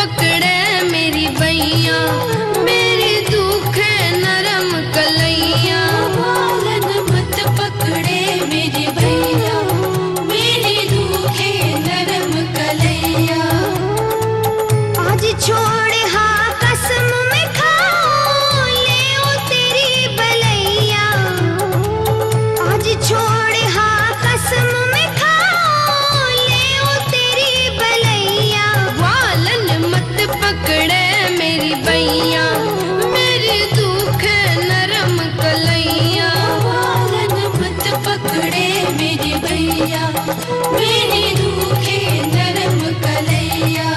पकड़े मेरी बैया, मेरी दुख है नरम कलैया। बालन मत पकड़े मेरी भैया, मेरी दुख है नरम कलैया। आज छोड़ हाँ कसम में खाओ, ले ओ तेरी बलैया। आज छोड़ हाँ कसम में खाओ, ले ओ तेरी बलैया। बालन मत पकड़े मेरी बैया, मेरी दुख है नरम कलैया। बालन मत पकड़े मेरी भैया, मेरी दुख है नरम कलैया।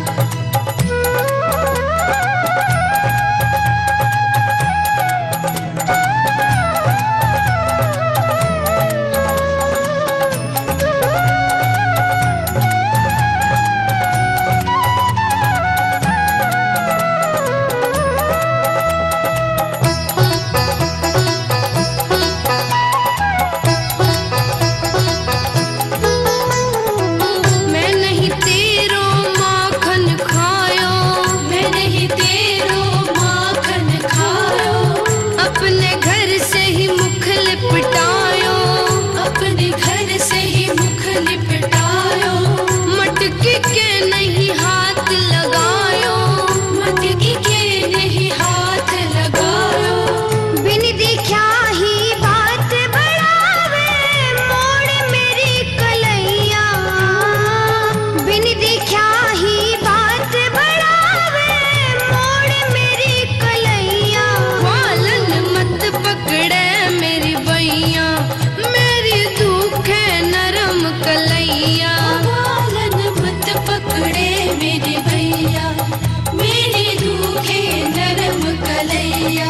मैं नहीं तेरो माखन खायो, मैं नहीं तेरो माखन खायो, अपने घर से ही मुख लिपटायो। अपने घर से ही मुख लिपटायो। मटकी के नहीं हाथ लगायो, मटकी के नहीं हाथ लगायो। बिन दिखा ही बात बढ़ावे, मोड़ मेरी कलैया। बिन दिखा ही बात बढ़ावे, मोड़ मेरी कलैया। बालन मत पकड़े मेरी बैया, मेरी दुख है नरम कलैया। बालन मत पकड़े मेरे भैया, मेरी दुख है नरम कलैया।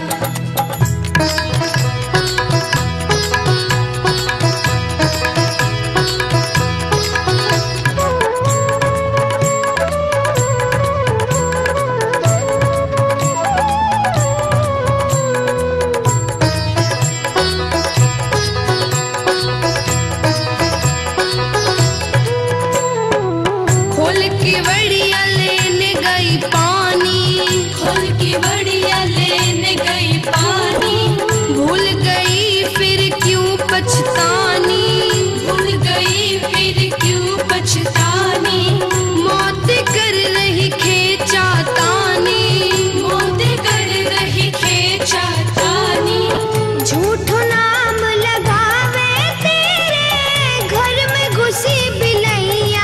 खोल के बड़िया लेने गई पानी, खोल की बढ़िया लेने गई पानी। भूल गई फिर क्यों पछतानी। भूल गई फिर क्यों पछतानी। मौत कर रही खेचा तानी, मौत कर रही खेचा तानी। झूठो नाम लगावे तेरे, घर में घुसी बिलैया।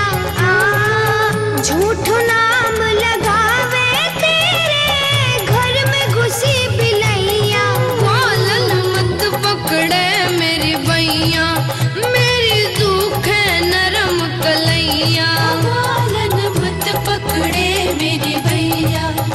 झूठो नाम लगावे तेरे, घर में घुसी बिलैया। बालन मत पकड़े मेरी बैया, मेरी दुख है नरम कलैया। बालन मत पकड़े मेरे भैया,